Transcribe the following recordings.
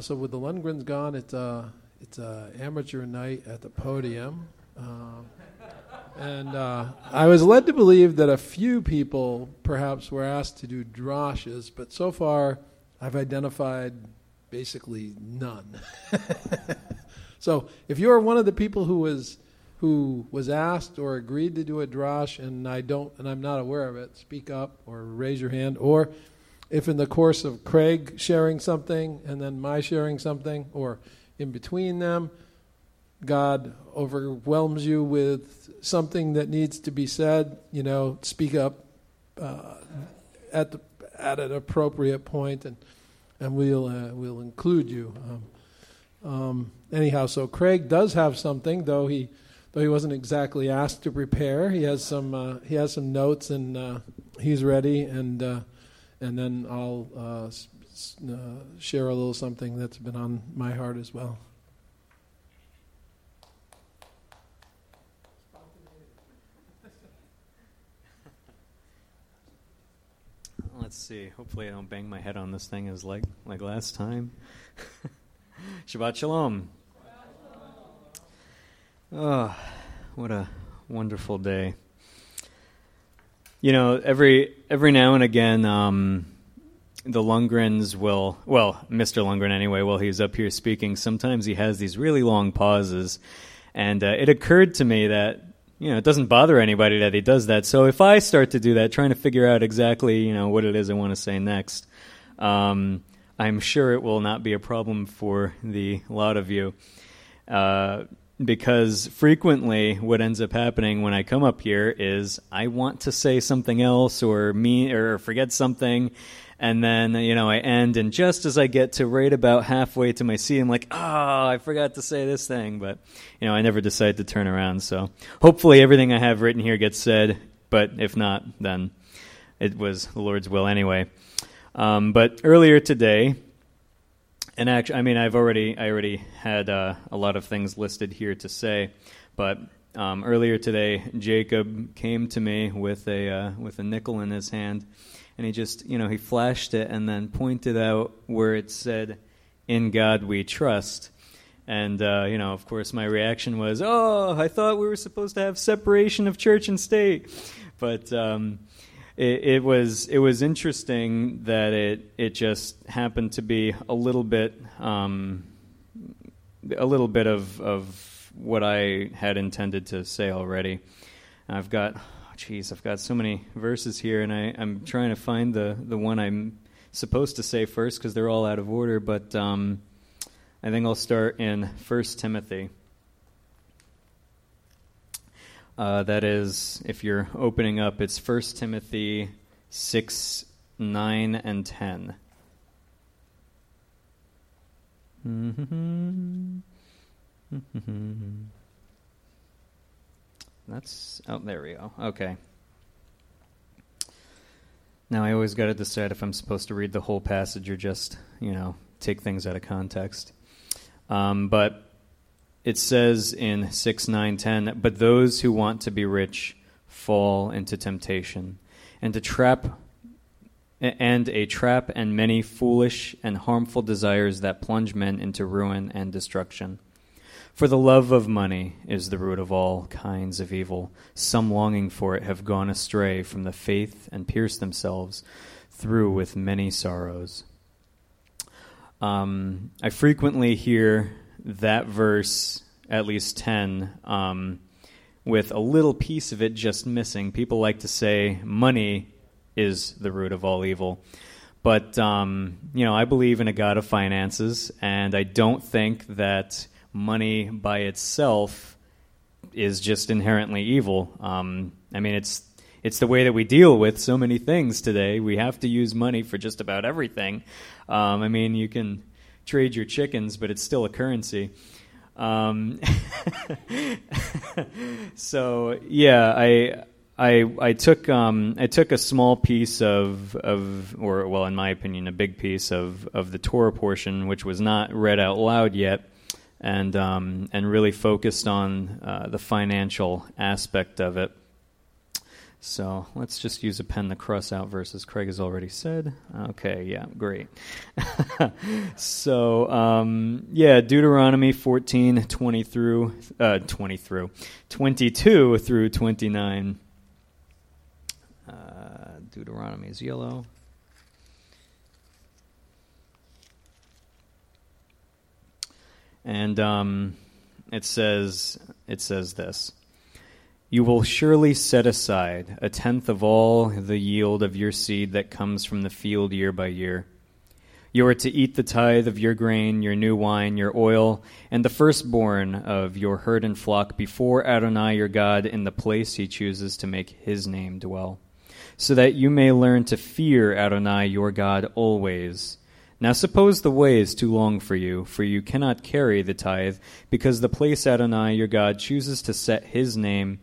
so with the Lundgrens gone, it's a amateur night at the podium. And I was led to believe that a few people perhaps were asked to do drashes, but so far I've identified basically none. So if you're one of the people who was asked or agreed to do a drash and I'm not aware of it, speak up or raise your hand. Or if in the course of Craig sharing something and then my sharing something, or in between them, God overwhelms you with something that needs to be said, speak up at an appropriate point, and we'll include you. Anyhow, so Craig does have something, though he wasn't exactly asked to prepare. He has some notes, and he's ready, and then I'll share a little something that's been on my heart as well. Let's see. Hopefully I don't bang my head on this thing as like last time. Shabbat Shalom. Oh, what a wonderful day. Every now and again, the Lundgrens Mr. Lundgren anyway, while he's up here speaking, sometimes he has these really long pauses. And it occurred to me that, it doesn't bother anybody that he does that. So if I start to do that, trying to figure out exactly, what it is I want to say next, I'm sure it will not be a problem for the lot of you. Because frequently what ends up happening when I come up here is I want to say something else or forget something, and then, I end, and just as I get to right about halfway to my seat, I'm like, I forgot to say this thing, but, I never decide to turn around, so hopefully everything I have written here gets said, but if not, then it was the Lord's will anyway. But earlier today, and actually, I already had a lot of things listed here to say, but earlier today, Jacob came to me with a nickel in his hand, and he just, he flashed it and then pointed out where it said, "In God we trust." And of course, my reaction was, I thought we were supposed to have separation of church and state, but it was interesting that it just happened to be a little bit of what I had intended to say already. I've got so many verses here, and I'm trying to find the one I'm supposed to say first because they're all out of order. But I think I'll start in 1 Timothy. That is, if you're opening up, it's 1 Timothy 6, 9, and 10. There we go. Okay. Now I always got to decide if I'm supposed to read the whole passage or just, take things out of context. But it says in 6, 9, 10, "But those who want to be rich fall into temptation, and a trap and many foolish and harmful desires that plunge men into ruin and destruction. For the love of money is the root of all kinds of evil. Some longing for it have gone astray from the faith and pierced themselves through with many sorrows." I frequently hear that verse, at least 10, with a little piece of it just missing. People like to say money is the root of all evil. But, I believe in a God of finances, and I don't think that money by itself is just inherently evil. It's the way that we deal with so many things today. We have to use money for just about everything. You can trade your chickens, but it's still a currency. So yeah, I took a small piece of in my opinion, a big piece of the Torah portion, which was not read out loud yet, and really focused on the financial aspect of it. So let's just use a pen to cross out verses Craig has already said. Okay, yeah, great. So, Deuteronomy 14, 22 through 29. Deuteronomy is yellow. And it says this. You will surely set aside 1/10 of all the yield of your seed that comes from the field year by year. You are to eat the tithe of your grain, your new wine, your oil, and the firstborn of your herd and flock before Adonai your God in the place he chooses to make his name dwell, so that you may learn to fear Adonai your God always. Now suppose the way is too long for you cannot carry the tithe, because the place Adonai your God chooses to set his name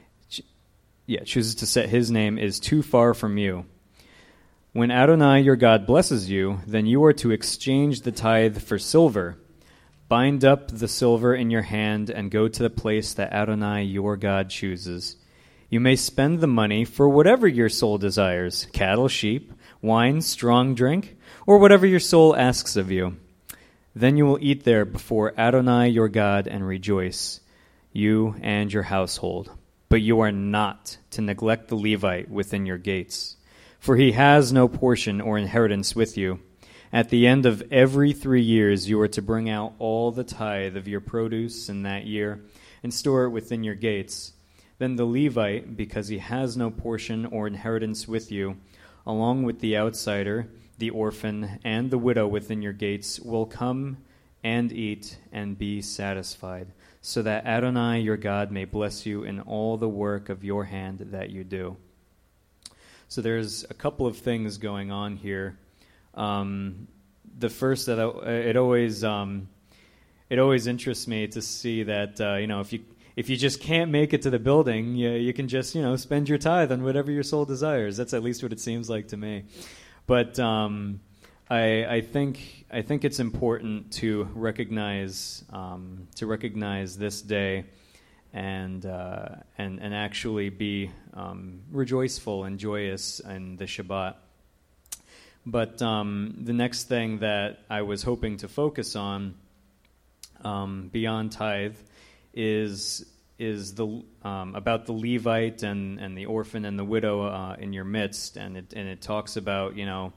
is too far from you. When Adonai your God blesses you, then you are to exchange the tithe for silver. Bind up the silver in your hand and go to the place that Adonai your God chooses. You may spend the money for whatever your soul desires, cattle, sheep, wine, strong drink, or whatever your soul asks of you. Then you will eat there before Adonai your God and rejoice, you and your household. But you are not to neglect the Levite within your gates, for he has no portion or inheritance with you. At the end of every 3 years you are to bring out all the tithe of your produce in that year and store it within your gates. Then the Levite, because he has no portion or inheritance with you, along with the outsider, the orphan, and the widow within your gates, will come and eat and be satisfied, so that Adonai your God may bless you in all the work of your hand that you do. So there's a couple of things going on here. The first, that it always interests me to see that if you just can't make it to the building, you can just spend your tithe on whatever your soul desires. That's at least what it seems like to me. But I think it's important to recognize this day and actually be rejoiceful and joyous in the Shabbat. But the next thing that I was hoping to focus on beyond tithe is the about the Levite and the orphan and the widow in your midst, and it talks about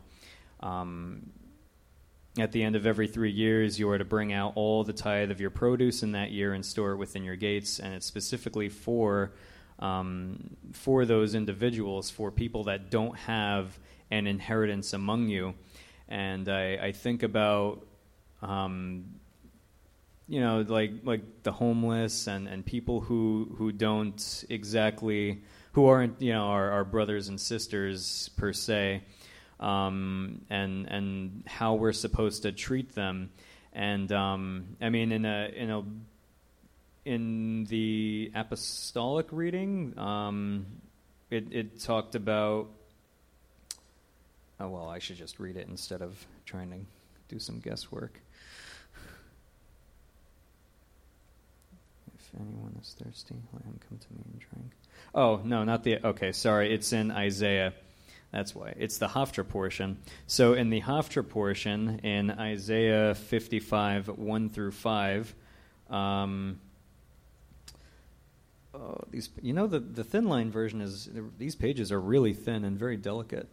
at the end of every 3 years you are to bring out all the tithe of your produce in that year and store it within your gates, and it's specifically for those individuals, for people that don't have an inheritance among you. And I think about like the homeless and people who don't exactly, who aren't our brothers and sisters per se, and how we're supposed to treat them. And I mean, in the apostolic reading, it talked about. Oh well, I should just read it instead of trying to do some guesswork. If anyone is thirsty, let him come to me and drink. Oh, no, not the... Okay, sorry, it's in Isaiah. That's why. It's the Haftarah portion. So in the Haftarah portion, in Isaiah 55, 1 through 5, the thin line version is... These pages are really thin and very delicate.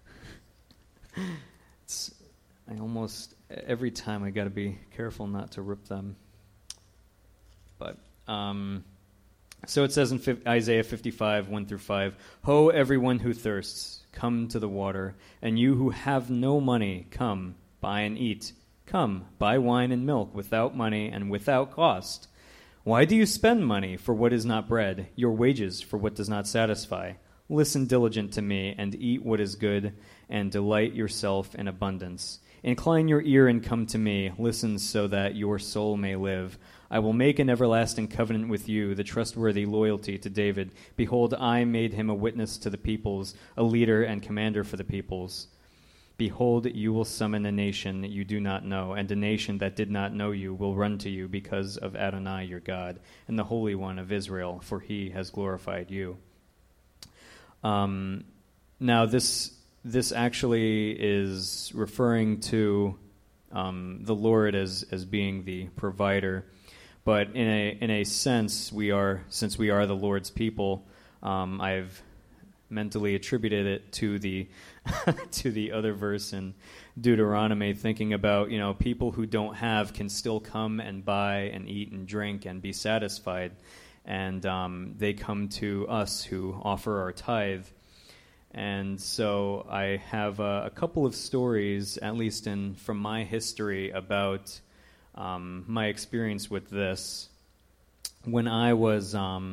Every time I got to be careful not to rip them. But... So it says in Isaiah 55, 1 through 5, Ho, everyone who thirsts, come to the water, and you who have no money, come, buy and eat. Come, buy wine and milk without money and without cost. Why do you spend money for what is not bread, your wages for what does not satisfy? Listen diligent to me, and eat what is good, and delight yourself in abundance. Incline your ear and come to me. Listen so that your soul may live. I will make an everlasting covenant with you, the trustworthy loyalty to David. Behold, I made him a witness to the peoples, a leader and commander for the peoples. Behold, you will summon a nation you do not know, and a nation that did not know you will run to you because of Adonai your God, and the Holy One of Israel, for he has glorified you. Now this actually is referring to the Lord as being the provider, but in a sense, since we are the Lord's people, I've mentally attributed it to the to the other verse in Deuteronomy, thinking about, people who don't have can still come and buy and eat and drink and be satisfied, and they come to us who offer our tithe. And so I have a couple of stories, at least from my history, about my experience with this. When I was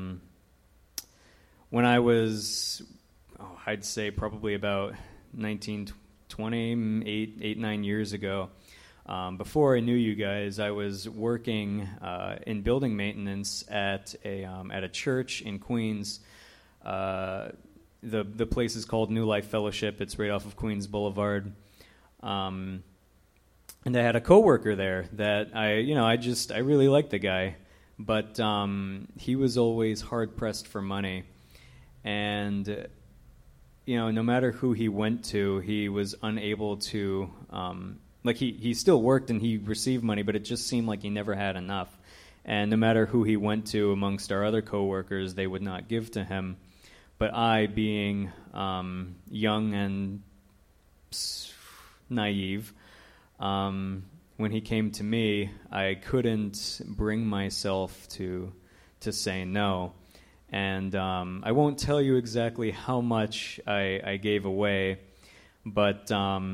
I'd say probably about 19, 20, 8, 9 years ago, before I knew you guys, I was working in building maintenance at a church in Queens. The place is called New Life Fellowship. It's right off of Queens Boulevard. And I had a coworker there that I really liked the guy, but he was always hard pressed for money. And no matter who he went to, he was unable to, he still worked and he received money, but it just seemed like he never had enough. And no matter who he went to amongst our other coworkers, they would not give to him. But I, being young and naive, when he came to me, I couldn't bring myself to say no. And I won't tell you exactly how much I gave away, but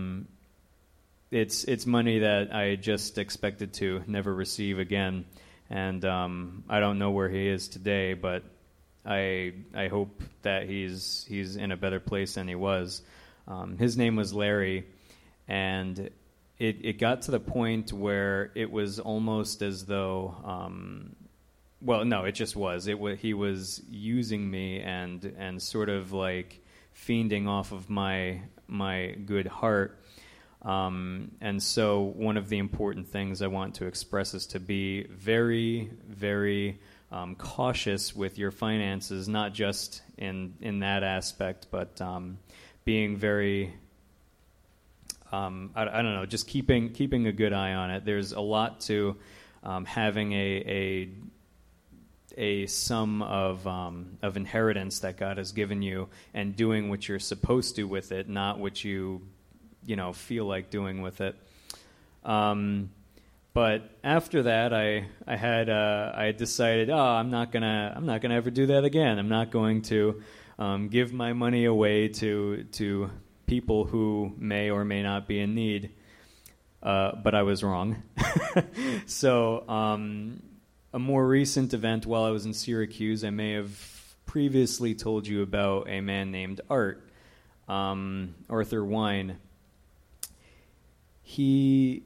it's money that I just expected to never receive again. And I don't know where he is today, but I hope that he's in a better place than he was. His name was Larry, and it got to the point where it was almost as though, well, no, it just was. He was using me and sort of like fiending off of my good heart. And so one of the important things I want to express is to be very, very cautious with your finances, not just in that aspect, but being very, I don't know, just keeping a good eye on it. There's a lot to having a sum of inheritance that God has given you and doing what you're supposed to with it, not what you feel like doing with it. But after that, I had decided, I'm not gonna ever do that again. I'm not going to give my money away to people who may or may not be in need. But I was wrong. So a more recent event while I was in Syracuse, I may have previously told you about a man named Arthur Wine. He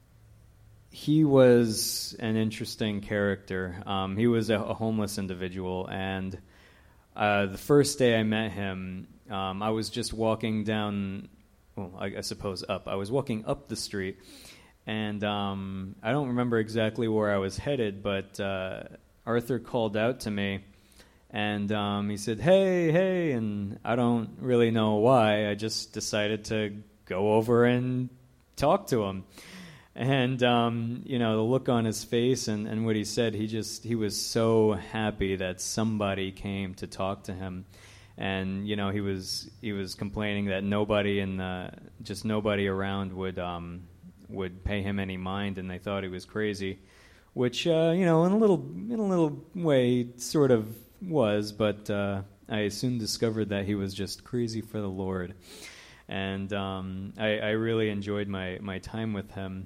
was an interesting character. He was a homeless individual, and the first day I met him, I was just walking down, I suppose up. I was walking up the street, and I don't remember exactly where I was headed, but Arthur called out to me, and he said, hey, and I don't really know why. I just decided to go over and talk to him. And, the look on his face and what he said, he was so happy that somebody came to talk to him. And, he was complaining that nobody around would pay him any mind, and they thought he was crazy, which, in a little way sort of was, but I soon discovered that he was just crazy for the Lord. And I really enjoyed my time with him.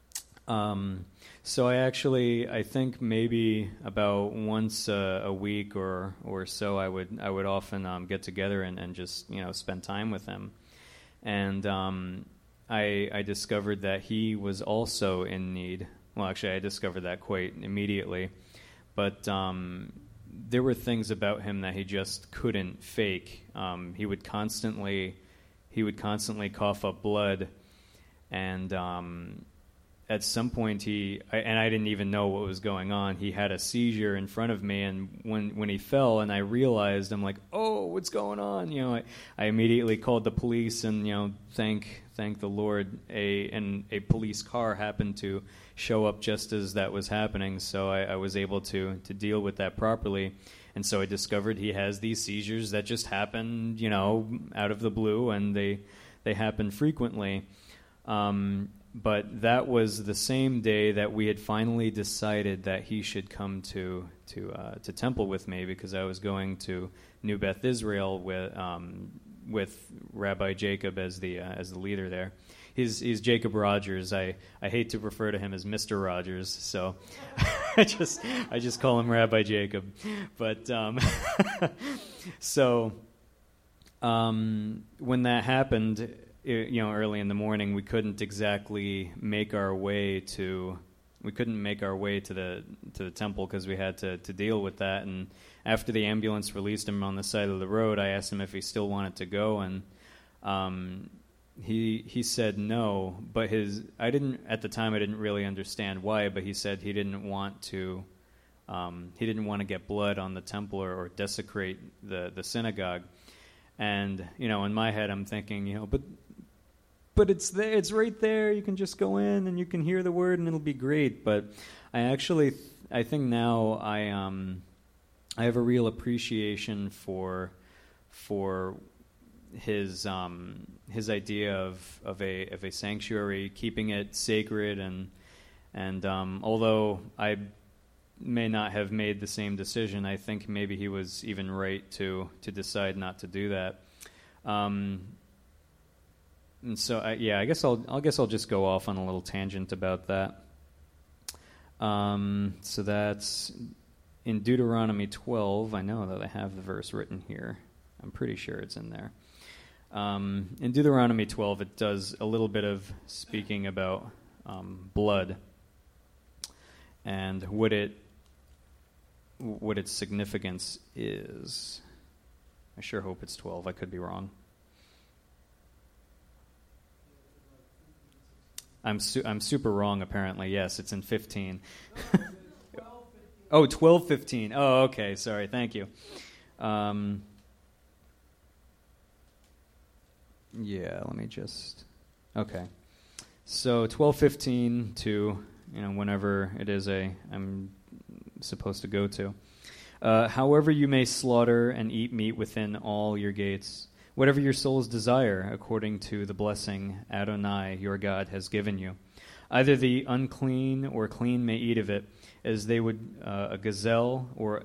So I think maybe about once a week or so I would often get together and just spend time with him. And I discovered that he was also in need. Well, actually, I discovered that quite immediately. But there were things about him that he just couldn't fake. He would constantly cough up blood, and at some point and I didn't even know what was going on. He had a seizure in front of me, and when he fell, and I realized, I'm like, oh, what's going on? I immediately called the police, and thank the Lord, a police car happened to show up just as that was happening, so I was able to deal with that properly. And so I discovered he has these seizures that just happen, out of the blue, and they happen frequently. But that was the same day that we had finally decided that he should come to Temple with me, because I was going to New Beth Israel with Rabbi Jacob as the leader there. He's Jacob Rogers. I hate to refer to him as Mr. Rogers, so I just call him Rabbi Jacob. But so when that happened, early in the morning, we couldn't exactly make our way to the temple, because we had to deal with that. And after the ambulance released him on the side of the road, I asked him if he still wanted to go, and he said no. But I didn't really understand why, but he said he didn't want to get blood on the temple or desecrate the synagogue. And in my head, I'm thinking, but it's there, it's right there. You can just go in and you can hear the word, and it'll be great. But I think now I have a real appreciation for his idea of a sanctuary, keeping it sacred, and although I may not have made the same decision, I think maybe he was even right to decide not to do that. And so, I guess I'll just go off on a little tangent about that. So that's in Deuteronomy 12. I know that I have the verse written here. I'm pretty sure it's in there. In Deuteronomy 12, it does a little bit of speaking about blood and what its significance is. I sure hope it's 12. I could be wrong. I'm super wrong, apparently. Yes, it's in 15. Oh, 12:15. Oh, okay. Sorry. Thank you. Let me just... Okay. So 12:15 to, whenever it is I'm supposed to go to. However you may slaughter and eat meat within all your gates, whatever your soul's desire, according to the blessing Adonai your God has given you. Either the unclean or clean may eat of it, as they would a gazelle or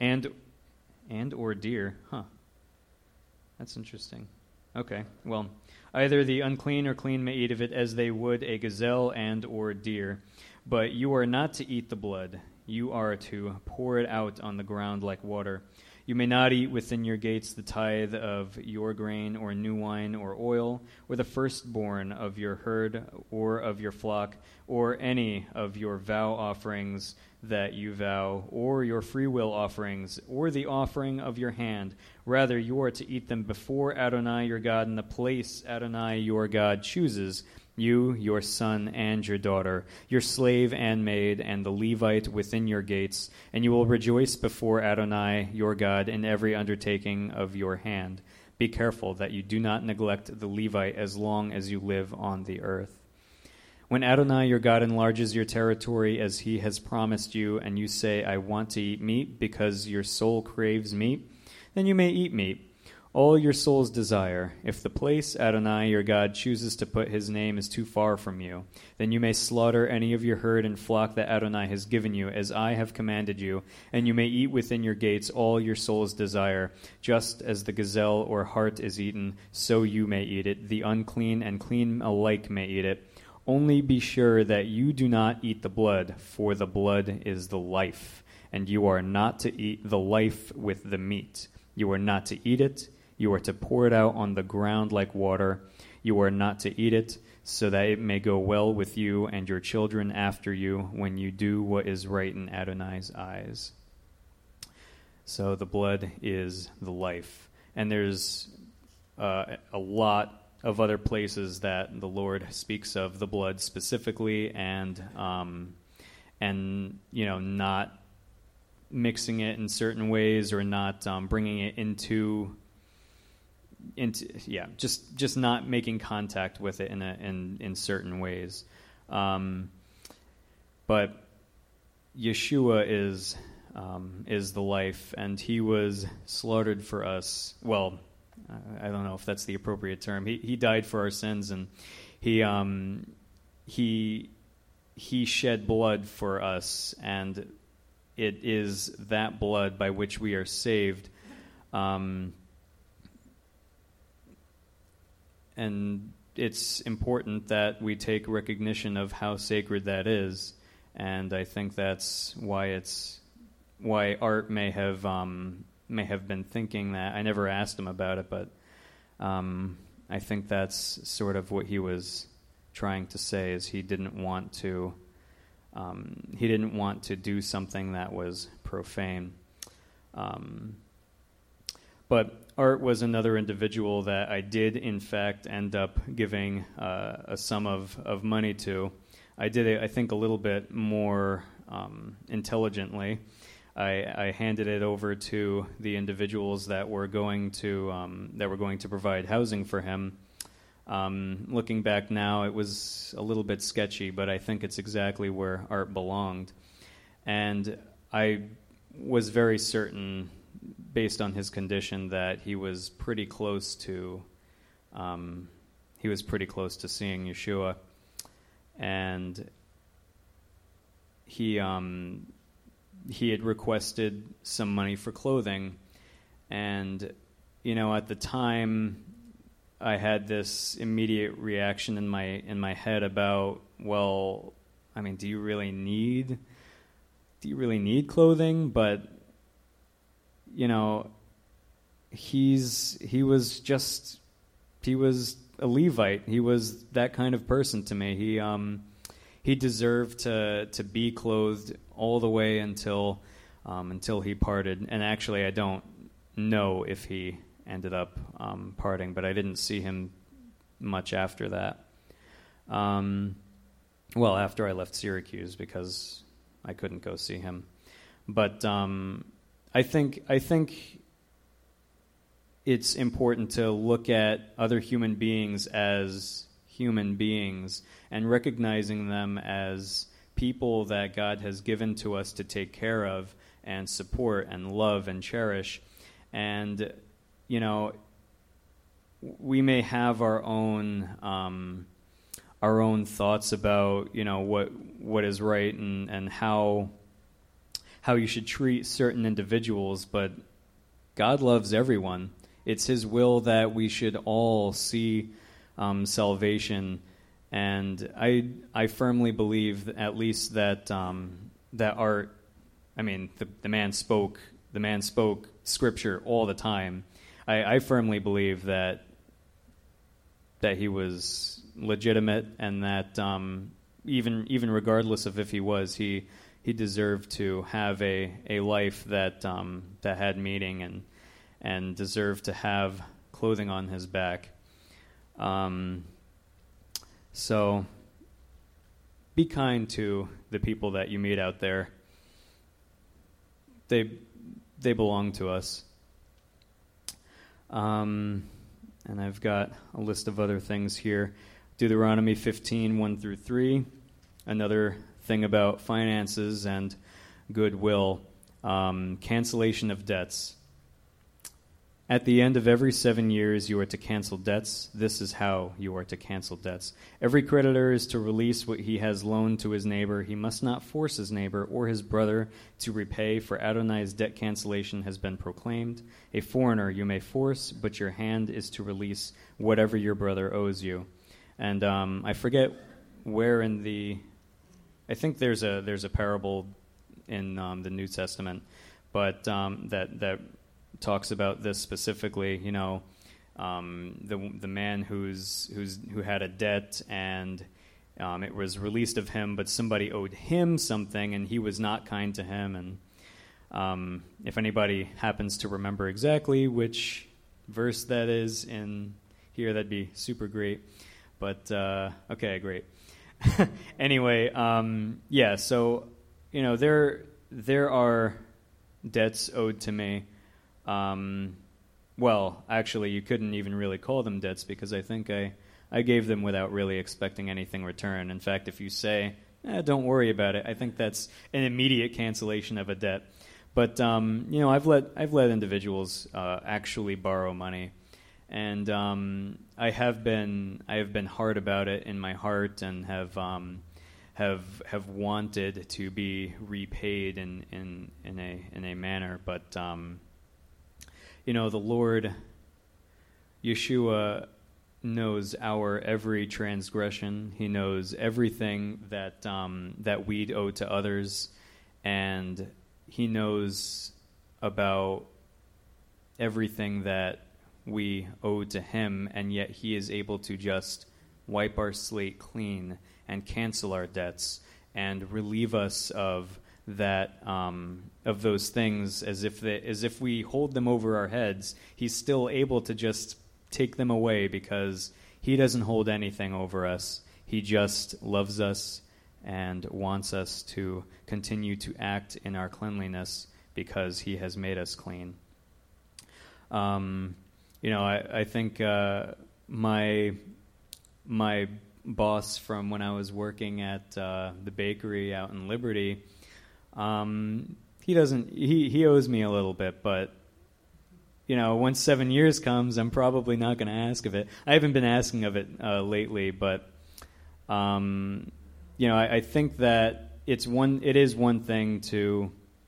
or deer. Huh. That's interesting. Okay, well, either the unclean or clean may eat of it, as they would a gazelle and or deer. But you are not to eat the blood. You are to pour it out on the ground like water. You may not eat within your gates the tithe of your grain or new wine or oil, or the firstborn of your herd or of your flock, or any of your vow offerings that you vow, or your freewill offerings, or the offering of your hand. Rather, you are to eat them before Adonai your God in the place Adonai your God chooses, you, your son, and your daughter, your slave and maid, and the Levite within your gates, and you will rejoice before Adonai your God in every undertaking of your hand. Be careful that you do not neglect the Levite as long as you live on the earth. When Adonai your God enlarges your territory as he has promised you, and you say, I want to eat meat because your soul craves meat, then you may eat meat. All your soul's desire. If the place Adonai your God chooses to put his name is too far from you, then you may slaughter any of your herd and flock that Adonai has given you, as I have commanded you, and you may eat within your gates all your soul's desire. Just as the gazelle or hart is eaten, so you may eat it. The unclean and clean alike may eat it. Only be sure that you do not eat the blood, for the blood is the life, and you are not to eat the life with the meat. You are not to eat it. You are to pour it out on the ground like water. You are not to eat it, so that it may go well with you and your children after you when you do what is right in Adonai's eyes. So the blood is the life. And there's a lot other places that the Lord speaks of the blood specifically, and not mixing it in certain ways, or not bringing it into just not making contact with it in certain ways. But Yeshua is the life, and he was slaughtered for us. Well, I don't know if that's the appropriate term. He died for our sins, and he shed blood for us, and it is that blood by which we are saved. And it's important that we take recognition of how sacred that is, and I think that's why Art may have been thinking that. I never asked him about it, but I think that's sort of what he was trying to say, is he didn't want to do something that was profane. But Art was another individual that I did, in fact, end up giving a sum of money to. I did it, I think, a little bit more intelligently. I handed it over to the individuals that were going to provide housing for him. Looking back now, it was a little bit sketchy, but I think it's exactly where Art belonged. And I was very certain, based on his condition, that he was pretty close to seeing Yeshua. And he had requested some money for clothing, and at the time I had this immediate reaction in my head about, well, I mean, do you really need clothing? But he was a Levite. He was that kind of person to me. He deserved to be clothed all the way until he parted. And actually, I don't know if he ended up parting, but I didn't see him much after that. Well, after I left Syracuse, because I couldn't go see him. But I think it's important to look at other human beings as human beings and recognizing them as people that God has given to us to take care of and support and love and cherish. And we may have our own thoughts about what is right and how you should treat certain individuals, but God loves everyone. It's His will that we should all see salvation, and I firmly believe, at least that Art. I mean, the man spoke Scripture all the time. I firmly believe that he was legitimate, and that even regardless of if he was, he deserved to have a life that had meaning and deserved to have clothing on his back. So be kind to the people that you meet out there. They belong to us. And I've got a list of other things here. Deuteronomy 15, 1 through 3. Another thing about finances and goodwill. Cancellation of debts. At the end of every 7 years, you are to cancel debts. This is how you are to cancel debts. Every creditor is to release what he has loaned to his neighbor. He must not force his neighbor or his brother to repay, for Adonai's debt cancellation has been proclaimed. A foreigner you may force, but your hand is to release whatever your brother owes you. And I forget where in the... I think there's a parable in the New Testament, but that talks about this specifically. The man who had a debt, and it was released of him, but somebody owed him something, and he was not kind to him. And if anybody happens to remember exactly which verse that is in here, that'd be super great. But, okay, great. Anyway, yeah, so, there are debts owed to me. Well, actually, you couldn't even really call them debts because I think I gave them without really expecting anything return. In fact, if you say, don't worry about it, I think that's an immediate cancellation of a debt. But, I've let individuals actually borrow money. And I have been hard about it in my heart, and have wanted to be repaid in a manner. But the Lord Yeshua knows our every transgression. He knows everything that we owe to others, and He knows about everything that we owe to Him, and yet He is able to just wipe our slate clean and cancel our debts and relieve us of that, of those things, as if we hold them over our heads. He's still able to just take them away because He doesn't hold anything over us. He just loves us and wants us to continue to act in our cleanliness because He has made us clean. I think my boss from when I was working at the bakery out in Liberty, he owes me a little bit, but once 7 years comes, I'm probably not going to ask of it. I haven't been asking of it lately, but I think that it is one thing to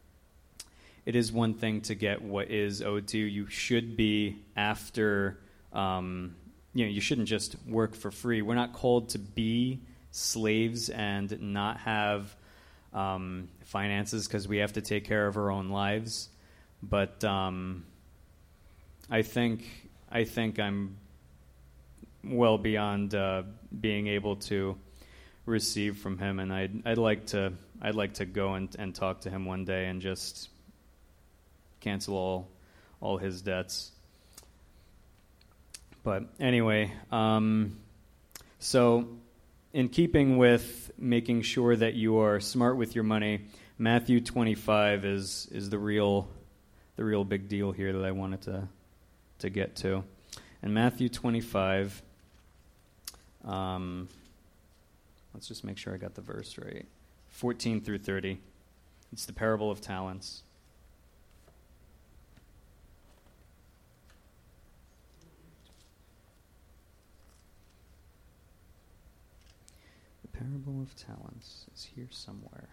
get what is owed to you. You should be after, you shouldn't just work for free. We're not called to be slaves and not have finances because we have to take care of our own lives. But I think I'm well beyond being able to receive from Him, and I'd like to go and talk to Him one day and just cancel all His debts. But anyway, so in keeping with making sure that you are smart with your money, Matthew 25 is the real big deal here that I wanted to get to. And Matthew 25, let's just make sure I got the verse right. 14 through 30. It's the parable of talents. The parable of talents is here somewhere.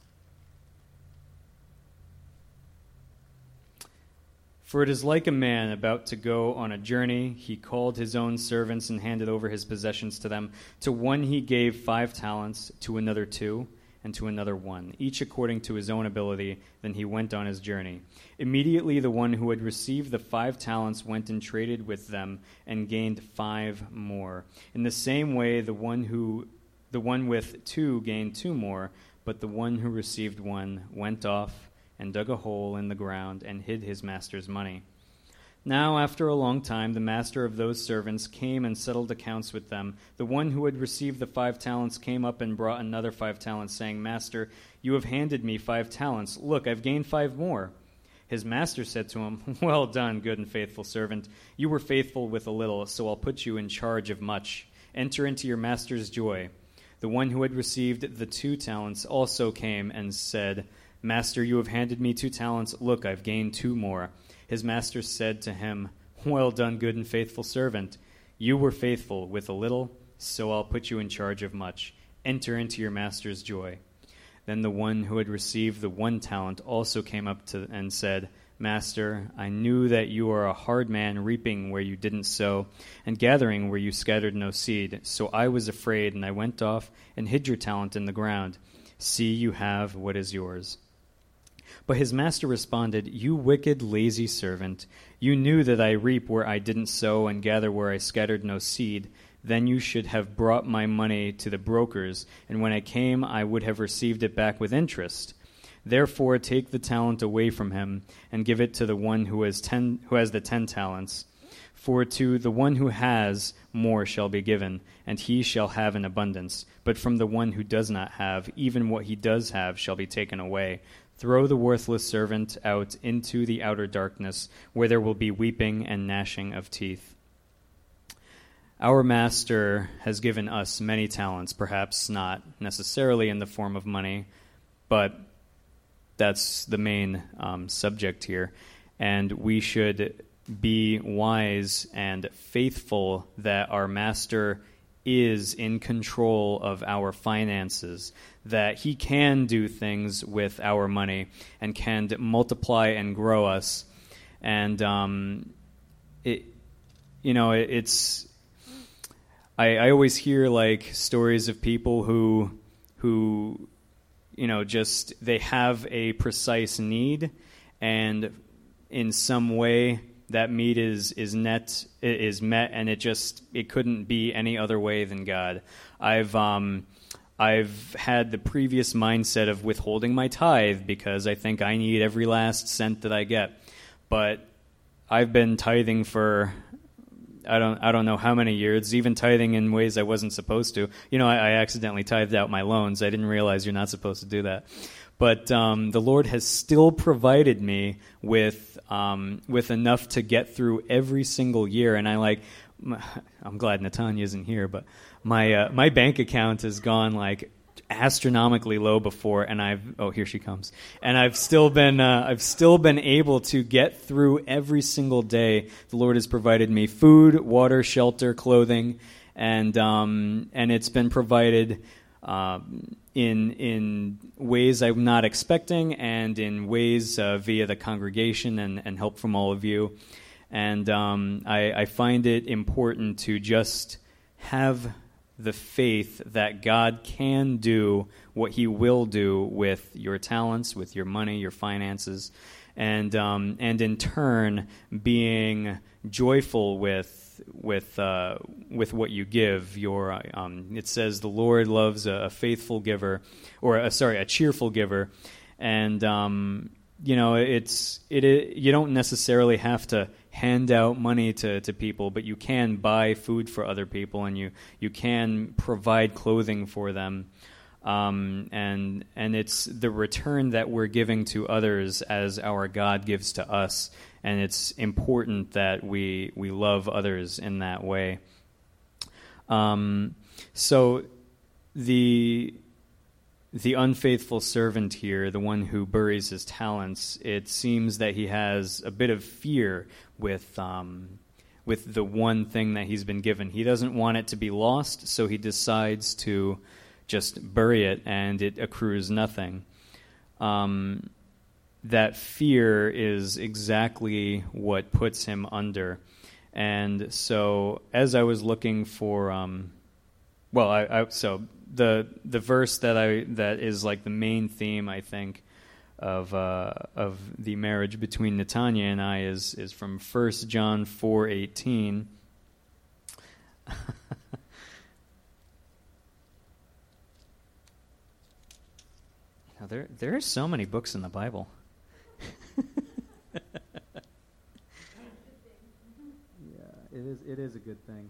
For it is like a man about to go on a journey. He called his own servants and handed over his possessions to them. To one he gave 5 talents, to another 2, and to another 1, each according to his own ability. Then he went on his journey. Immediately the one who had received the 5 talents went and traded with them and gained 5 more. In the same way, the one with 2 gained 2 more, but the one who received 1 went off and dug a hole in the ground and hid his master's money. Now, after a long time, the master of those servants came and settled accounts with them. The one who had received the 5 talents came up and brought another 5 talents, saying, Master, you have handed me 5 talents. Look, I've gained 5 more. His master said to him, Well done, good and faithful servant. You were faithful with a little, so I'll put you in charge of much. Enter into your master's joy. The one who had received the 2 talents also came and said, Master, you have handed me 2 talents. Look, I've gained 2 more. His master said to him, Well done, good and faithful servant. You were faithful with a little, so I'll put you in charge of much. Enter into your master's joy. Then the one who had received the 1 talent also came up and said, Master, I knew that you are a hard man, reaping where you didn't sow, and gathering where you scattered no seed. So I was afraid, and I went off and hid your talent in the ground. See, you have what is yours. But his master responded, You wicked, lazy servant, you knew that I reap where I didn't sow and gather where I scattered no seed. Then you should have brought my money to the brokers, and when I came I would have received it back with interest. Therefore take the talent away from him, and give it to the one who has the 10 talents. For to the one who has, more shall be given, and he shall have in abundance. But from the one who does not have, even what he does have shall be taken away. Throw the worthless servant out into the outer darkness, where there will be weeping and gnashing of teeth. Our Master has given us many talents, perhaps not necessarily in the form of money, but that's the main subject here. And we should be wise and faithful that our Master is in control of our finances, that he can do things with our money and can multiply and grow us. And I always hear like stories of people who just they have a precise need, and in some way that need is met, and it couldn't be any other way than God. I've had the previous mindset of withholding my tithe because I think I need every last cent that I get, but I've been tithing for I don't know how many years, even tithing in ways I wasn't supposed to. I accidentally tithed out my loans. I didn't realize you're not supposed to do that. But the Lord has still provided me with enough to get through every single year. And I'm glad Natanya isn't here, but my bank account has gone like astronomically low before, and here she comes, and I've still been able to get through every single day. The Lord has provided me food, water, shelter, clothing, and it's been provided in ways I'm not expecting, and in ways via the congregation and help from all of you. And I find it important to just have the faith that God can do what he will do with your talents, with your money, your finances, and in turn being joyful with what you give. It says the Lord loves a faithful giver, a cheerful giver, and you don't necessarily have to hand out money to people, but you can buy food for other people, and you can provide clothing for them, and it's the return that we're giving to others as our God gives to us, and it's important that we love others in that way. So the unfaithful servant here, the one who buries his talents, it seems that he has a bit of fear with the one thing that he's been given. He doesn't want it to be lost, so he decides to just bury it, and it accrues nothing. That fear is exactly what puts him under. And so as I was looking for the verse that is like the main theme, I think, of the marriage between Natanya and I is from 1 John 4:18. Now there are so many books in the Bible. Yeah, it is a good thing.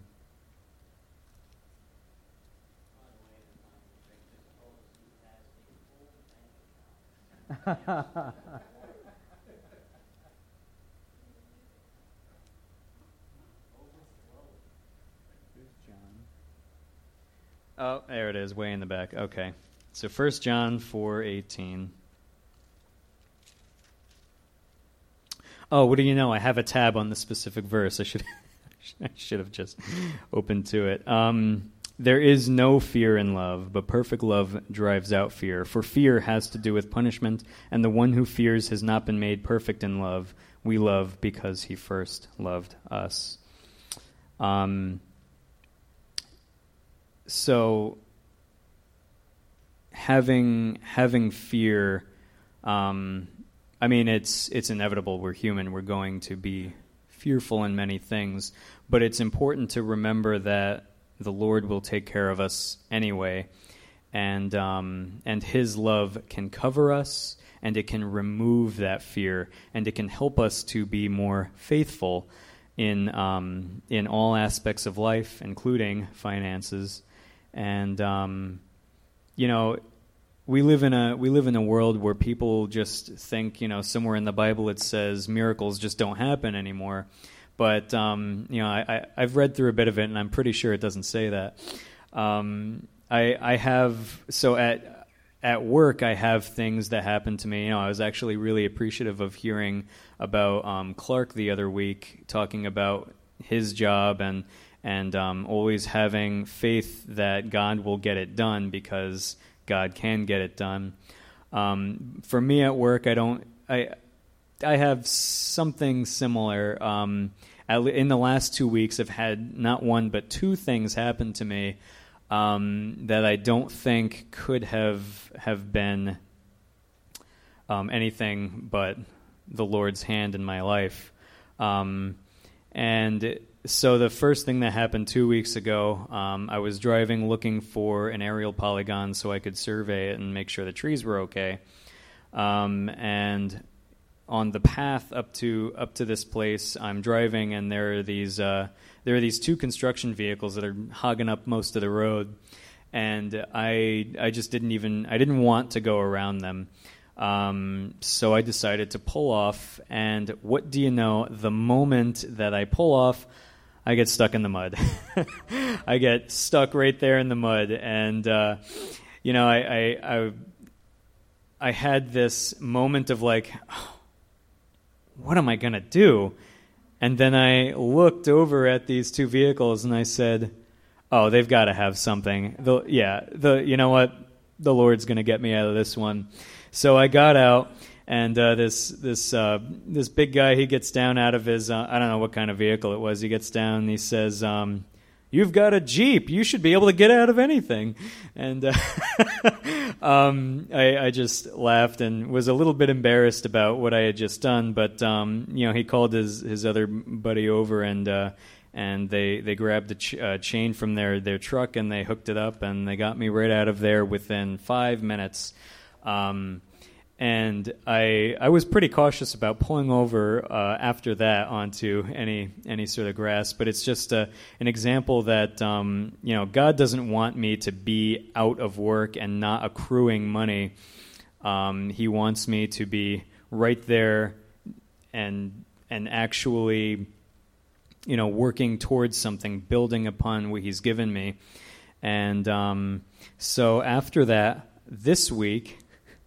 Oh, there it is, way in the back. Okay. So 1 John 4:18. Oh, what do you know? I have a tab on the specific verse. I should have just opened to it. There is no fear in love, but perfect love drives out fear. For fear has to do with punishment, and the one who fears has not been made perfect in love. We love because he first loved us. So having fear, it's inevitable. We're human. We're going to be fearful in many things, but it's important to remember that the Lord will take care of us anyway, and his love can cover us, and it can remove that fear, and it can help us to be more faithful. in all aspects of life, including finances. And we live in a world where people just think, somewhere in the Bible it says miracles just don't happen anymore. But I've read through a bit of it, and I'm pretty sure it doesn't say that. At work, I have things that happen to me. I was actually really appreciative of hearing about Clark the other week, talking about his job and always having faith that God will get it done because God can get it done. For me at work, I have something similar. In the last 2 weeks, I've had not one but two things happen to me that I don't think could have been anything but the Lord's hand in my life. And so the first thing that happened 2 weeks ago, I was driving looking for an aerial polygon so I could survey it and make sure the trees were okay. And on the path up to this place, I'm driving, and there are these two construction vehicles that are hogging up most of the road, and I just didn't want to go around them. So I decided to pull off, and what do you know? The moment that I pull off, I get stuck in the mud. I get stuck right there in the mud, and I had this moment of like, oh, what am I gonna do? And then I looked over at these two vehicles and I said, oh, they've got to have something. You know what? The Lord's going to get me out of this one. So I got out, and this big guy, he gets down out of his, I don't know what kind of vehicle it was. He gets down and he says, you've got a Jeep. You should be able to get out of anything. And I just laughed and was a little bit embarrassed about what I had just done. But he called his other buddy over, and they grabbed the chain from their truck and they hooked it up, and they got me right out of there within 5 minutes. And I was pretty cautious about pulling over after that onto any sort of grass, but it's just an example that God doesn't want me to be out of work and not accruing money. He wants me to be right there and actually working towards something, building upon what He's given me. And so after that, this week,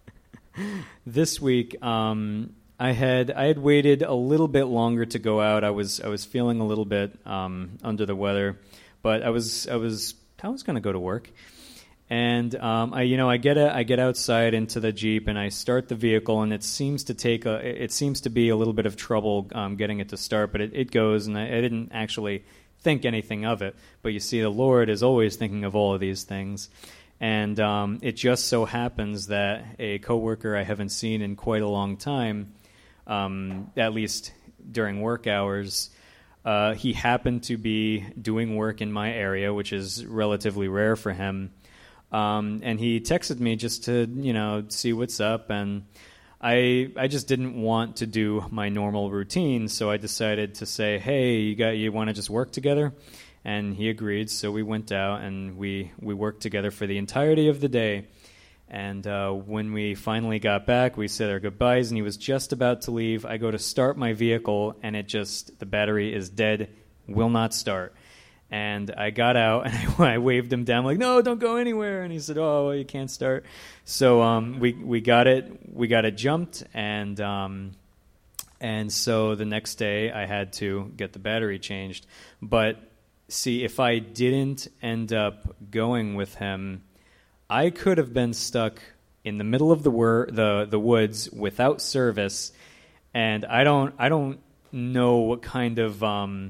I had waited a little bit longer to go out. I was feeling a little bit under the weather, but I was going to go to work, and I get outside into the Jeep and I start the vehicle, and it seems to be a little bit of trouble getting it to start, but it goes, and I didn't actually think anything of it. But you see, the Lord is always thinking of all of these things. And it just so happens that a coworker I haven't seen in quite a long time, at least during work hours, he happened to be doing work in my area, which is relatively rare for him. And he texted me just to, see what's up. And I just didn't want to do my normal routine, so I decided to say, hey, you want to just work together? And he agreed, so we went out and we worked together for the entirety of the day. And when we finally got back, we said our goodbyes, and he was just about to leave. I go to start my vehicle, and the battery is dead, will not start. And I got out, and I waved him down, like, no, don't go anywhere. And he said, oh, well, you can't start. So we got it jumped, and so the next day I had to get the battery changed. But see, if I didn't end up going with him, I could have been stuck in the middle of the woods without service, and I don't know what kind of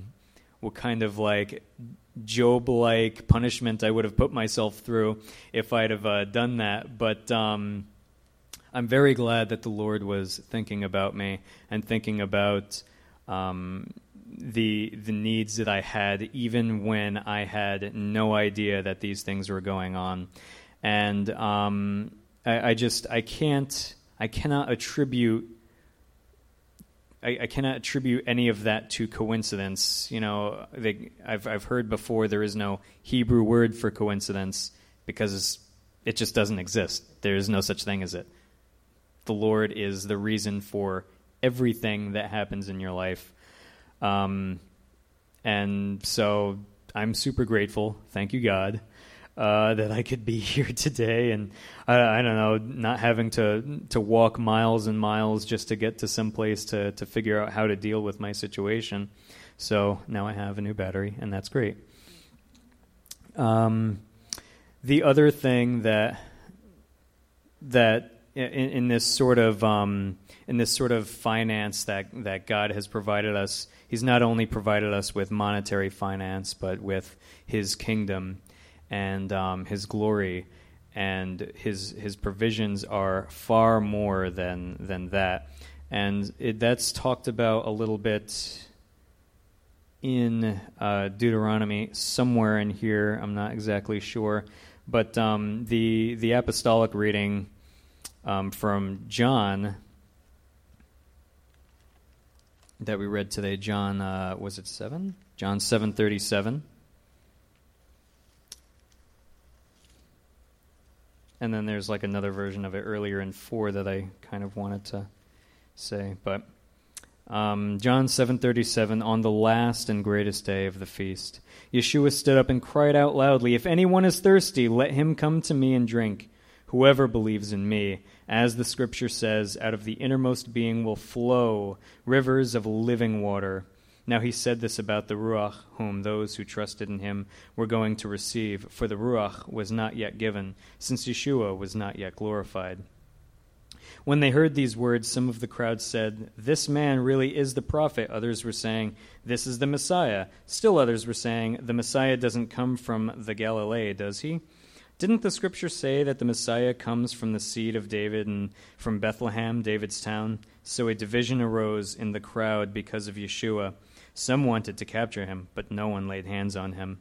like Job-like punishment I would have put myself through if I'd have done that. But I'm very glad that the Lord was thinking about me and thinking about the needs that I had, even when I had no idea that these things were going on. And I cannot attribute I cannot attribute any of that to coincidence. I've heard before there is no Hebrew word for coincidence because it just doesn't exist. There is no such thing as it. The Lord is the reason for everything that happens in your life. And so I'm super grateful. Thank you, God, that I could be here today. And I don't know, not having to walk miles and miles just to get to some place to figure out how to deal with my situation. So now I have a new battery, and that's great. The other thing that in this sort of finance that God has provided us, He's not only provided us with monetary finance, but with His kingdom and His glory, and His provisions are far more than that. And that's talked about a little bit in Deuteronomy, somewhere in here. I'm not exactly sure, but the apostolic reading from John that we read today, John, was it 7? John 7:37. And then there's like another version of it earlier in 4 that I kind of wanted to say. But John 7:37, on the last and greatest day of the feast, Yeshua stood up and cried out loudly, "If anyone is thirsty, let him come to me and drink. Whoever believes in me, as the scripture says, out of the innermost being will flow rivers of living water." Now he said this about the Ruach, whom those who trusted in him were going to receive, for the Ruach was not yet given, since Yeshua was not yet glorified. When they heard these words, some of the crowd said, "This man really is the prophet." Others were saying, "This is the Messiah." Still others were saying, "The Messiah doesn't come from the Galilee, does he? Didn't the scripture say that the Messiah comes from the seed of David and from Bethlehem, David's town?" So a division arose in the crowd because of Yeshua. Some wanted to capture him, but no one laid hands on him.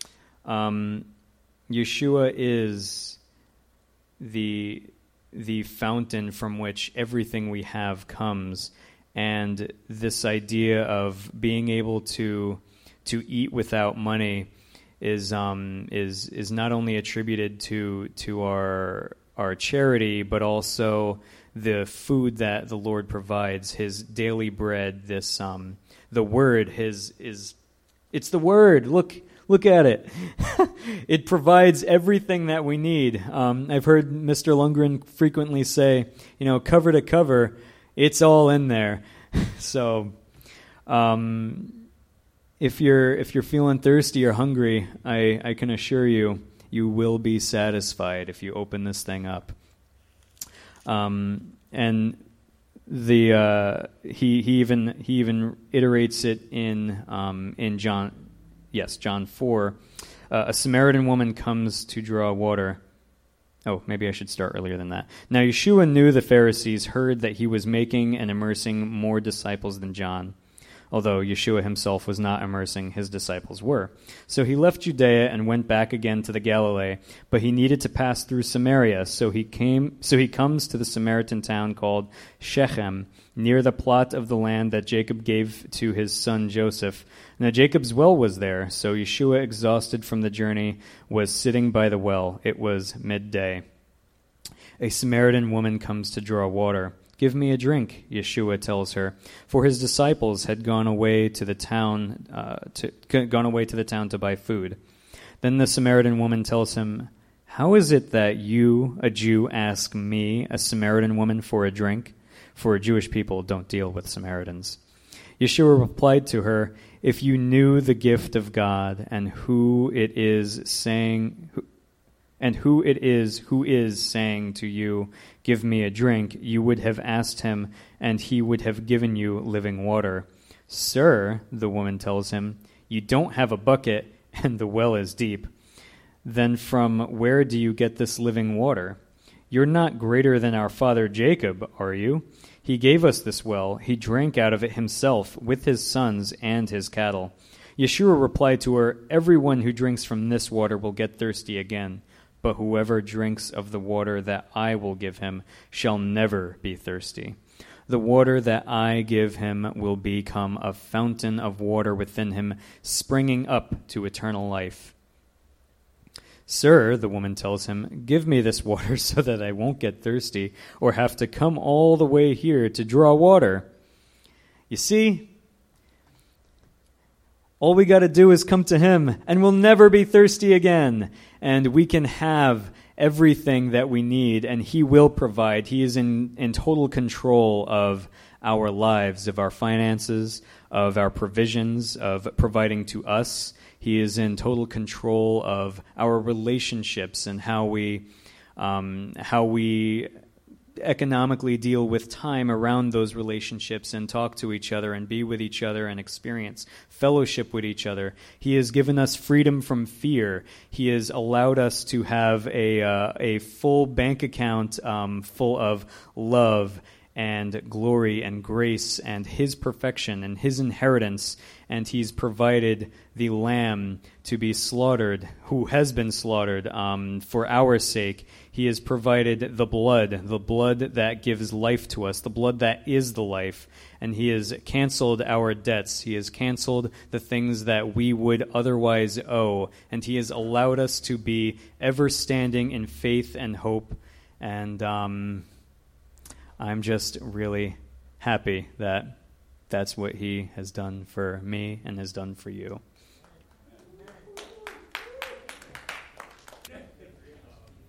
Yeshua is the fountain from which everything we have comes, and this idea of being able to eat without money is not only attributed to our charity, but also the food that the Lord provides, His daily bread. This the Word, it's the Word. Look at it. It provides everything that we need. I've heard Mr. Lundgren frequently say, cover to cover, it's all in there. So, if you're feeling thirsty or hungry, I can assure you, you will be satisfied if you open this thing up. And he even iterates it in John 4. A Samaritan woman comes to draw water. Oh, maybe I should start earlier than that. Now Yeshua knew the Pharisees heard that he was making and immersing more disciples than John, although Yeshua himself was not immersing, his disciples were. So he left Judea and went back again to the Galilee, but he needed to pass through Samaria. So he comes to the Samaritan town called Shechem, near the plot of the land that Jacob gave to his son Joseph. Now Jacob's well was there, so Yeshua, exhausted from the journey, was sitting by the well. It was midday. A Samaritan woman comes to draw water. "Give me a drink," Yeshua tells her, for his disciples had gone away to the town to buy food. Then the Samaritan woman tells him, "How is it that you, a Jew, ask me, a Samaritan woman, for a drink? For Jewish people don't deal with Samaritans." Yeshua replied to her, "If you knew the gift of God and who it is who is saying to you, 'Give me a drink,' you would have asked him, and he would have given you living water." "Sir," the woman tells him, "you don't have a bucket, and the well is deep. Then from where do you get this living water? You're not greater than our father Jacob, are you? He gave us this well. He drank out of it himself with his sons and his cattle." Yeshua replied to her, "Everyone who drinks from this water will get thirsty again. But whoever drinks of the water that I will give him shall never be thirsty. The water that I give him will become a fountain of water within him, springing up to eternal life." "Sir," the woman tells him, "give me this water so that I won't get thirsty or have to come all the way here to draw water." You see, all we got to do is come to him, and we'll never be thirsty again. And we can have everything that we need, and he will provide. He is in total control of our lives, of our finances, of our provisions, of providing to us. He is in total control of our relationships and how we economically deal with time around those relationships and talk to each other and be with each other and experience fellowship with each other. He has given us freedom from fear. He has allowed us to have a full bank account full of love and glory and grace and his perfection and his inheritance. And he's provided the lamb to be slaughtered, who has been slaughtered for our sake. He has provided the blood that gives life to us, the blood that is the life. And he has canceled our debts. He has canceled the things that we would otherwise owe. And he has allowed us to be ever standing in faith and hope. And I'm just really happy that that's what he has done for me and has done for you.